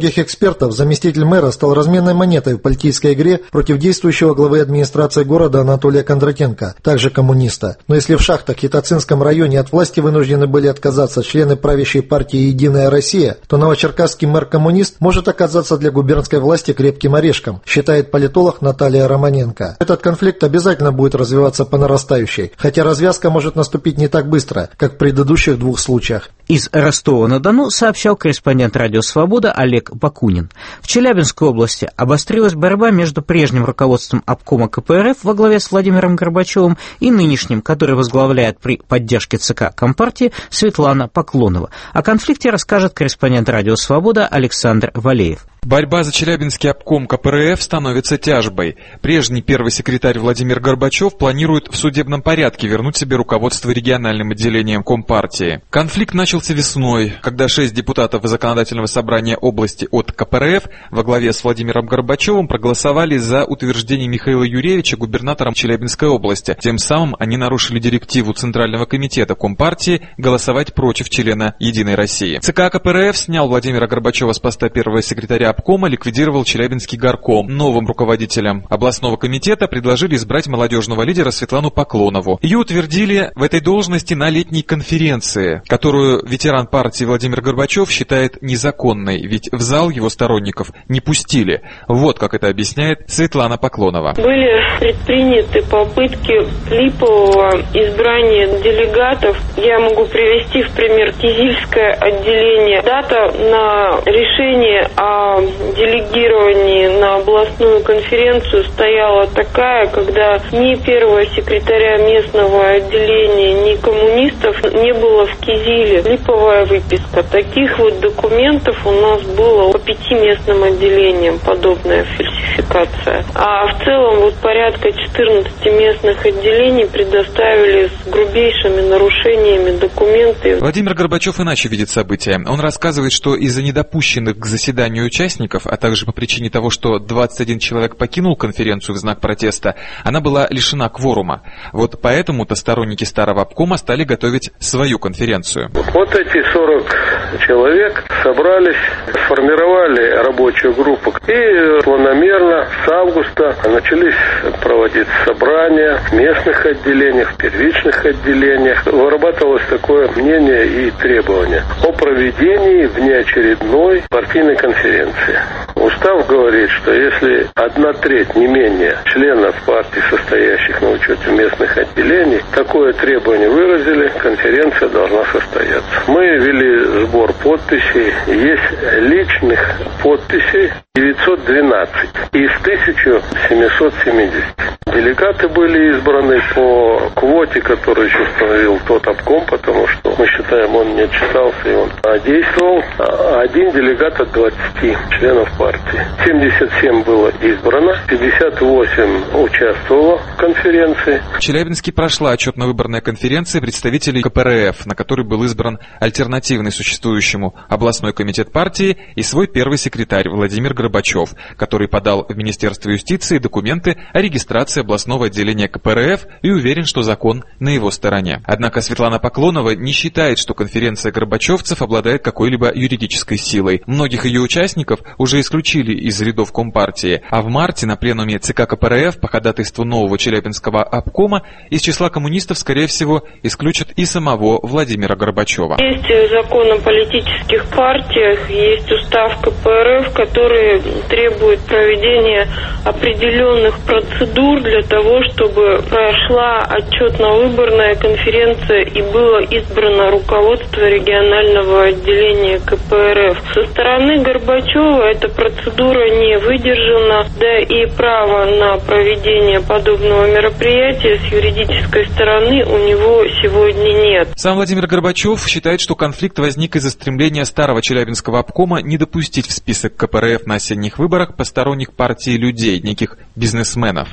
экспертов, заместитель мэра стал разменной монетой в политической игре против действующего главы администрации города Анатолия Кондратенко, также коммуниста. Но если в Шахтах и Тацинском районе от власти вынуждены были отказаться члены правящей партии «Единая Россия», то новочеркасский мэр-коммунист может оказаться для губернской власти крепким орешком, считает политолог Наталья Романенко. Этот конфликт обязательно будет развиваться по нарастающей, хотя развязка может наступить не так быстро, как в предыдущих двух случаях. Из Ростова-на-Дону сообщал корреспондент «Радио Свобода» Олег Бакунин. В Челябинской области обострилась борьба между прежним руководством обкома ка пэ эр эф во главе с Владимиром Горбачевым и нынешним, который возглавляет при поддержке ЦК Компартии Светлана Поклонова. О конфликте расскажет корреспондент «Радио Свобода» Александр Валеев. Борьба за Челябинский обком ка пэ эр эф становится тяжбой. Прежний первый секретарь Владимир Горбачев планирует в судебном порядке вернуть себе руководство региональным отделением Компартии. Конфликт начался весной, когда шесть депутатов законодательного собрания области от ка пэ эр эф во главе с Владимиром Горбачевым проголосовали за утверждение Михаила Юрьевича губернатором Челябинской области. Тем самым они нарушили директиву Центрального комитета Компартии голосовать против члена «Единой России». ЦК ка пэ эр эф снял Владимира Горбачева с поста первого секретаря обкома, ликвидировал Челябинский горком. Новым руководителем областного комитета предложили избрать молодежного лидера Светлану Поклонову. Ее утвердили в этой должности на летней конференции, которую ветеран партии Владимир Горбачев считает незаконной, ведь в зал его сторонников не пустили. Вот как это объясняет Светлана Поклонова. Были предприняты попытки липового избрания делегатов. Я могу привести в пример Кизильское отделение. Дата на решение о делегировании на областную конференцию стояла такая, когда ни первого секретаря местного отделения, ни коммунистов не было в Кизиле. Липовая выписка. Таких вот документов у нас было по пяти местным отделениям, подобная фальсификация. А в целом вот порядка четырнадцати местных отделений предоставили с грубейшими нарушениями документы. Владимир Горбачев иначе видит события. Он рассказывает, что из-за недопущенных к заседанию участников, а также по причине того, что двадцать один человек покинул конференцию в знак протеста, она была лишена кворума. Вот поэтому-то сторонники старого обкома стали готовить свою конференцию. Вот эти сорок человек собрались, сформировали рабочую группу и планомерно с августа начались проводить собрания в местных отделениях, в первичных отделениях. Вырабатывалось такое мнение и требование о проведении внеочередной партийной конференции. Устав говорит, что если одна треть, не менее, членов партии, состоящих на учете местных отделений, такое требование выразили, конференция должна состояться. Мы вели сбор подписей. Есть личных подписей девятьсот двенадцать из тысяча семьсот семьдесят. Делегаты были избраны по квоте, которую еще установил тот обком, потому что мы считаем, он не отчитался и он действовал. Один делегат от двадцати членов партии. семьдесят семь было избрано, пятьдесят восемь участвовало в конференции. В Челябинске прошла отчетно-выборная конференция представителей ка пэ эр эф, на которой был избран альтернативный существующему областной комитет партии и свой первый секретарь Владимир Горбачев, который подал в Министерство юстиции документы о регистрации областного отделения ка пэ эр эф и уверен, что закон на его стороне. Однако Светлана Поклонова не считает, что конференция горбачевцев обладает какой-либо юридической силой. Многих ее участников уже исключили из рядов Компартии, а в марте на пленуме ЦК ка пэ эр эф по ходатайству нового Челябинского обкома из числа коммунистов, скорее всего, исключат и самого Владимира Горбачева. Есть закон о политических партиях, есть устав ка пэ эр эф, который требует проведения определенных процедур для того, чтобы прошла отчетно-выборная конференция и было избрано руководство регионального отделения ка пэ эр эф. Со стороны Горбачева эта процедура не выдержана, да и права на проведение подобного мероприятия с юридической стороны у него сегодня нет. Сам Владимир Горбачев считает, что конфликт возник из-за стремления старого Челябинского обкома не допустить в список ка пэ эр эф на осенних выборах посторонних партий людей, неких бизнесменов. Организация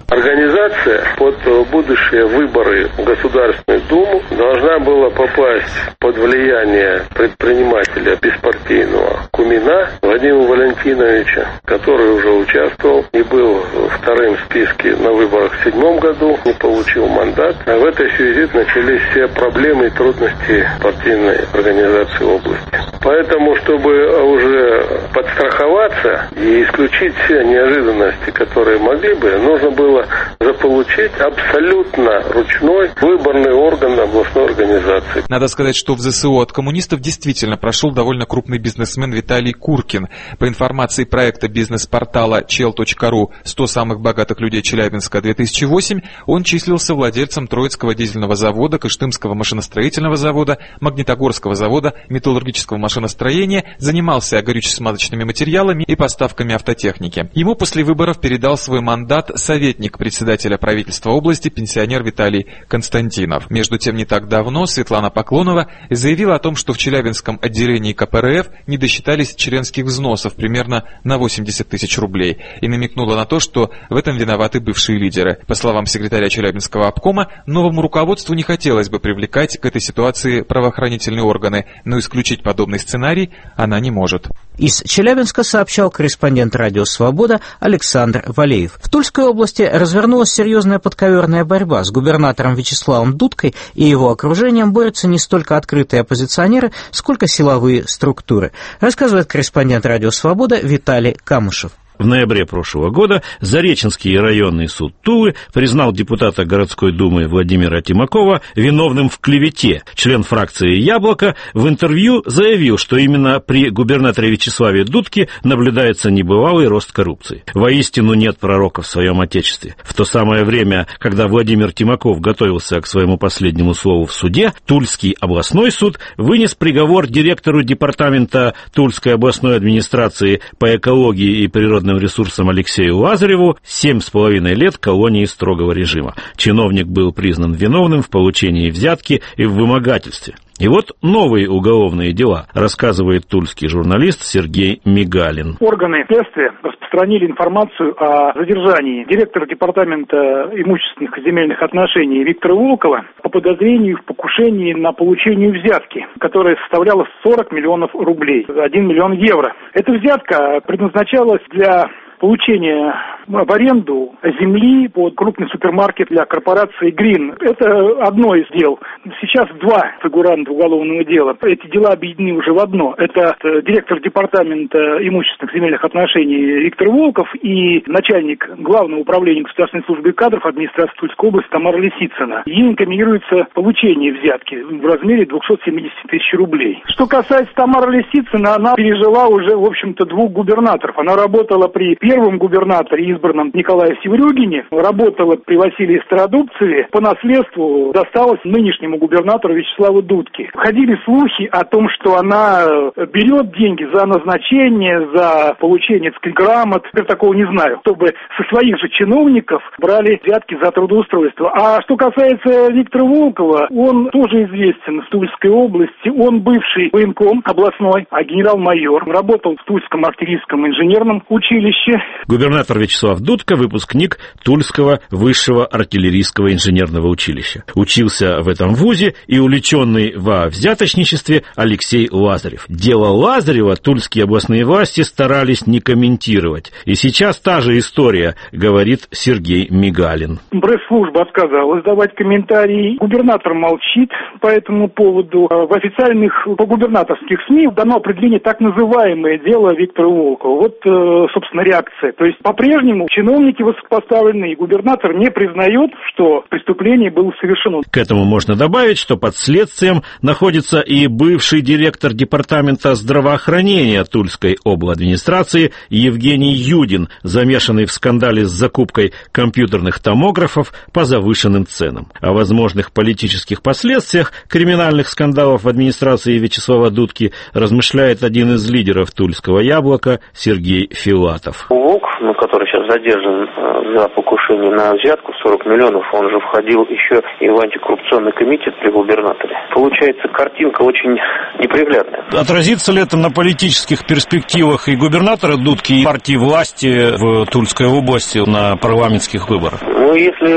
организация под будущие выборы в Государственную Думу должна была попасть под влияние предпринимателя беспартийного Кумина Владимира Валентиновича, который уже участвовал и был вторым в списке на выборах в седьмом году, не получил мандат. А в этой связи начались все проблемы и трудности партийной организации области. Поэтому, чтобы уже подстраховаться и исключить все неожиданности, которые могли бы, нужно было заполучить абсолютно ручной выборный орган областной организации. Надо сказать, что в ЗСУ от коммунистов действительно прошел довольно крупный бизнесмен Виталий Куркин. По информации проекта бизнес-портала чел точка ру «сто самых богатых людей Челябинска две тысячи восемь», он числился владельцем Троицкого дизельного завода, Кыштымского машиностроительного завода, Магнитогорского завода металлургического машиностроения, занимался горюче-смазочными материалами и поставками автотехники. Ему после выборов передал свой мандат советник председателя правительства области, пенсионер Виталий Константинов. Между тем, не так давно Светлана Поклонова заявила о том, что в Челябинском отделении ка пэ эр эф не досчитались членских взносов примерно на восемьдесят тысяч рублей и намекнула на то, что в этом виноваты бывшие лидеры. По словам секретаря Челябинского обкома, новому руководству не хотелось бы привлекать к этой ситуации правоохранительные органы, но исключить подобный сценарий она не может. Из Челябинска сообщал корреспондент «Радио Свобода» Александр Валеев. В Тульской области развернулась серьезная подковерная борьба. С губернатором Вячеславом Дудкой и его окружением борются не столько открытые оппозиционеры, сколько силовые структуры, рассказывает корреспондент «Радио Свобода» Виталий Камышев. В ноябре прошлого года Зареченский районный суд Тулы признал депутата городской думы Владимира Тимакова виновным в клевете. Член фракции «Яблоко» в интервью заявил, что именно при губернаторе Вячеславе Дудке наблюдается небывалый рост коррупции. Воистину нет пророка в своем отечестве. В то самое время, когда Владимир Тимаков готовился к своему последнему слову в суде, Тульский областной суд вынес приговор директору департамента Тульской областной администрации по экологии и природным ресурсам Алексею Лазареву семь с половиной лет колонии строгого режима. Чиновник был признан виновным в получении взятки и в вымогательстве. И вот новые уголовные дела, рассказывает тульский журналист Сергей Мигалин. Органы следствия распространили информацию о задержании директора департамента имущественных и земельных отношений Виктора Волкова по подозрению в покушении на получение взятки, которая составляла сорок миллионов рублей, один миллион евро. Эта взятка предназначалась для получения в аренду земли под крупный супермаркет для корпорации «Грин». Это одно из дел. Сейчас два фигуранта уголовного дела. Эти дела объединены уже в одно. Это директор департамента имущественных земельных отношений Виктор Волков и начальник Главного управления государственной службы кадров администрации Тульской области Тамара Лисицына. Ей инкриминируется получение взятки в размере двести семьдесят тысяч рублей. Что касается Тамары Лисицыны, она пережила уже, в общем-то, двух губернаторов. Она работала при первом губернаторе, избранном Николае Севрюгине, работала при Василии Стародубцеве, по наследству досталась нынешнему губернатору Вячеславу Дудке. Ходили слухи о том, что она берет деньги за назначение, за получение, так сказать, грамот. Теперь такого не знаю, чтобы со своих же чиновников брали взятки за трудоустройство. А что касается Виктора Волкова, он тоже известен в Тульской области. Он бывший военком областной, а генерал-майор. Работал в Тульском артиллерийском инженерном училище. Губернатор Вячеслав Дудка – выпускник Тульского высшего артиллерийского инженерного училища. Учился в этом вузе и увлеченный во взяточничестве Алексей Лазарев. Дело Лазарева тульские областные власти старались не комментировать. И сейчас та же история, говорит Сергей Мигалин. Пресс-служба отказалась давать комментарии. Губернатор молчит по этому поводу. В официальных по-губернаторских СМИ дано определение так называемое дело Виктора Волкова. Вот, собственно, реакция. То есть по-прежнему чиновники высокопоставленные, и губернатор не признает, что преступление было совершено. К этому можно добавить, что под следствием находится и бывший директор департамента здравоохранения Тульской обладминистрации Евгений Юдин, замешанный в скандале с закупкой компьютерных томографов по завышенным ценам. О возможных политических последствиях криминальных скандалов в администрации Вячеслава Дудки размышляет один из лидеров Тульского яблока Сергей Филатов. У Волков, ну, который сейчас задержан за покушение на взятку в сорок миллионов, он же входил еще и в антикоррупционный комитет при губернаторе. Получается, картинка очень неприглядная. Отразится ли это на политических перспективах и губернатора Дудки, и партии власти в Тульской области на парламентских выборах? Ну,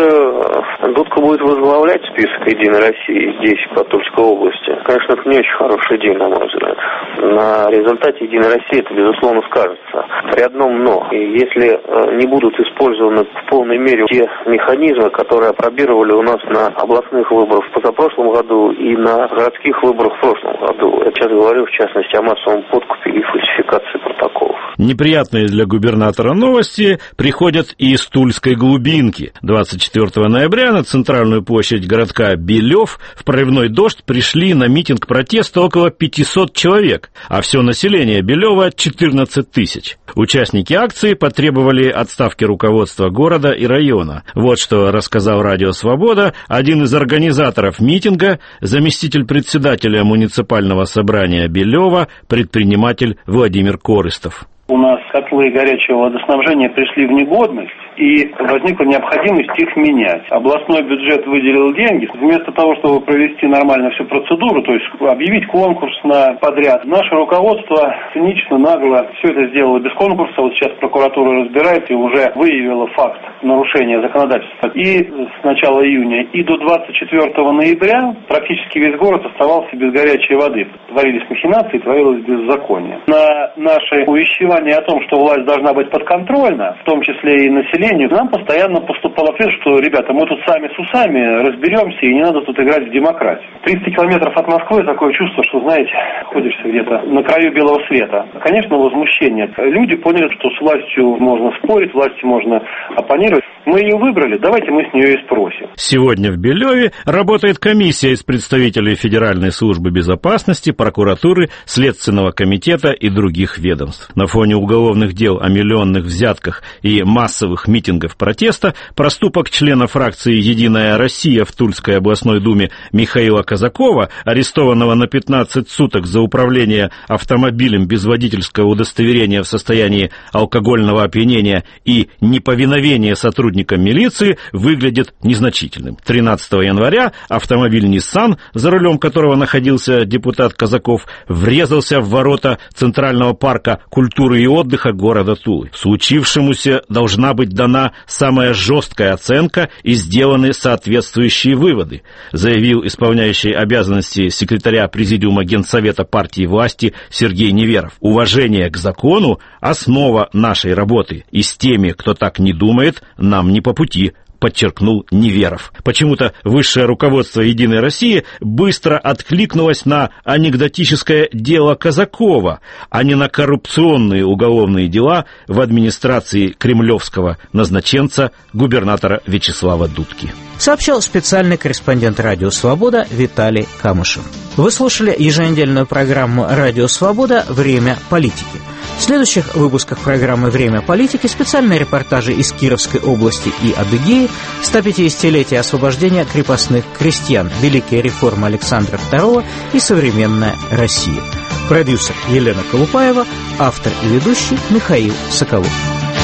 если Дудка будет возглавлять список «Единой России» здесь, по Тульской области, конечно, это не очень хороший день, на мой взгляд. На результате «Единой России» это, безусловно, скажется. При одном «но». И если не будут использованы в полной мере те механизмы, которые опробировали у нас на областных выборах в позапрошлом году и на городских выборах в прошлом году. Я сейчас говорю, в частности, о массовом подкупе и фальсификации протоколов. Неприятные для губернатора новости приходят и из Тульской глубинки. двадцать четвёртого ноября на центральную площадь городка Белев в проливной дождь пришли на митинг протеста около пятисот человек, а все население Белева четырнадцать тысяч. Участники акции потребовали отставки руководства города и района. Вот что рассказал Радио Свобода один из организаторов митинга, заместитель председателя муниципального собрания Белева, предприниматель Владимир Корыстов. У нас котлы горячего водоснабжения пришли в негодность, и возникла необходимость их менять. Областной бюджет выделил деньги. Вместо того, чтобы провести нормально всю процедуру, то есть объявить конкурс на подряд, наше руководство цинично, нагло все это сделало без конкурса. Вот сейчас прокуратура разбирает и уже выявила факт нарушения законодательства. И с начала июня и до двадцать четвёртого ноября практически весь город оставался без горячей воды. Творились махинации, творилось беззаконие. На наше увещевание о том, что власть должна быть подконтрольна, в том числе и населению, нам постоянно поступал ответ, что, ребята, мы тут сами с усами разберемся, и не надо тут играть в демократию. триста километров от Москвы такое чувство, что, знаете, находишься где-то на краю белого света. Конечно, возмущение. Люди поняли, что с властью можно спорить, власти можно оппонировать. Мы ее выбрали, давайте мы с нее и спросим. Сегодня в Белеве работает комиссия из представителей Федеральной службы безопасности, прокуратуры, Следственного комитета и других ведомств. На фоне уголовных дел о миллионных взятках и массовых митингов протеста проступок члена фракции «Единая Россия» в Тульской областной думе Михаила Казакова, арестованного на пятнадцать суток за управление автомобилем без водительского удостоверения в состоянии алкогольного опьянения и неповиновения сотрудникам милиции, выглядит незначительным. тринадцатого января автомобиль Nissan, за рулем которого находился депутат Казаков, врезался в ворота Центрального парка культуры и отдыха города Тулы. Случившемуся должна быть дана самая жесткая оценка и сделаны соответствующие выводы, заявил исполняющий обязанности секретаря Президиума Генсовета партии власти Сергей Неверов. Уважение к закону – основа нашей работы, и с теми, кто так не думает, нам не по пути, подчеркнул Неверов. Почему-то высшее руководство «Единой России» быстро откликнулось на анекдотическое дело Казакова, а не на коррупционные уголовные дела в администрации кремлевского назначенца губернатора Вячеслава Дудки. Сообщал специальный корреспондент «Радио Свобода» Виталий Камышев. Вы слушали еженедельную программу «Радио Свобода. Время политики». В следующих выпусках программы «Время политики» специальные репортажи из Кировской области и Адыгеи, сто пятидесятилетие освобождения крепостных крестьян, великие реформы Александра второго и современная Россия. Продюсер Елена Колупаева, автор и ведущий Михаил Соколов.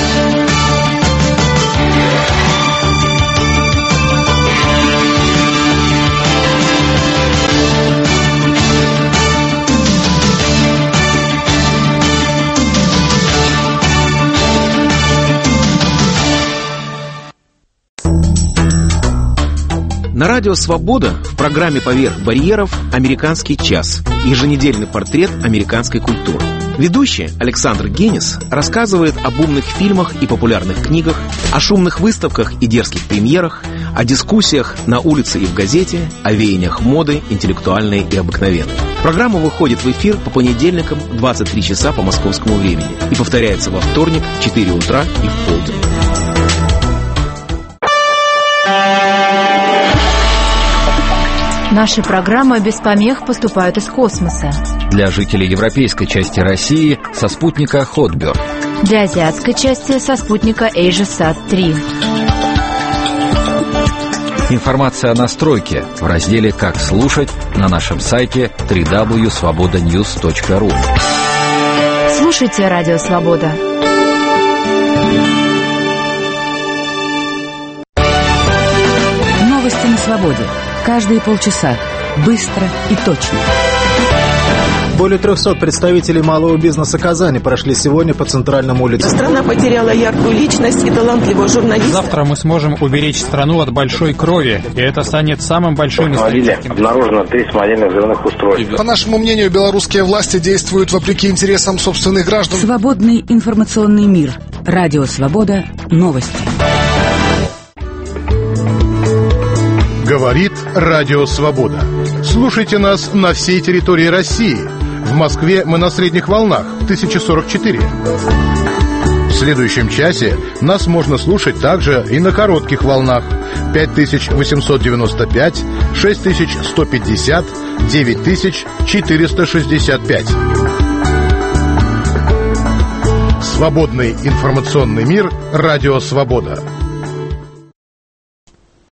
На радио «Свобода» в программе «Поверх барьеров» «Американский час» – еженедельный портрет американской культуры. Ведущий Александр Генис рассказывает об умных фильмах и популярных книгах, о шумных выставках и дерзких премьерах, о дискуссиях на улице и в газете, о веяниях моды, интеллектуальной и обыкновенной. Программа выходит в эфир по понедельникам в двадцать три часа по московскому времени и повторяется во вторник в четыре утра и в полдень. Наши программы без помех поступают из космоса. Для жителей европейской части России со спутника Hotbird. Для азиатской части со спутника AsiaSat три. Информация о настройке в разделе «Как слушать» на нашем сайте дабл ю дабл ю дабл ю точка свобода ньюс точка ру. Слушайте «Радио Свобода». Новости на свободе. Каждые полчаса. Быстро и точно. Более трехсот представителей малого бизнеса Казани прошли сегодня по центральным улицам. Страна потеряла яркую личность и талантливого журналиста. Завтра мы сможем уберечь страну от большой крови, и это станет самым большим историческим... Обнаружено три самодельных взрывных устройств. По нашему мнению, белорусские власти действуют вопреки интересам собственных граждан. Свободный информационный мир. Радио «Свобода». Новости. Говорит Радио Свобода. Слушайте нас на всей территории России. В Москве мы на средних волнах тысяча сорок четыре. В следующем часе нас можно слушать также и на коротких волнах пять тысяч восемьсот девяносто пять, шесть тысяч сто пятьдесят, девять тысяч четыреста шестьдесят пять. Свободный информационный мир. Радио Свобода.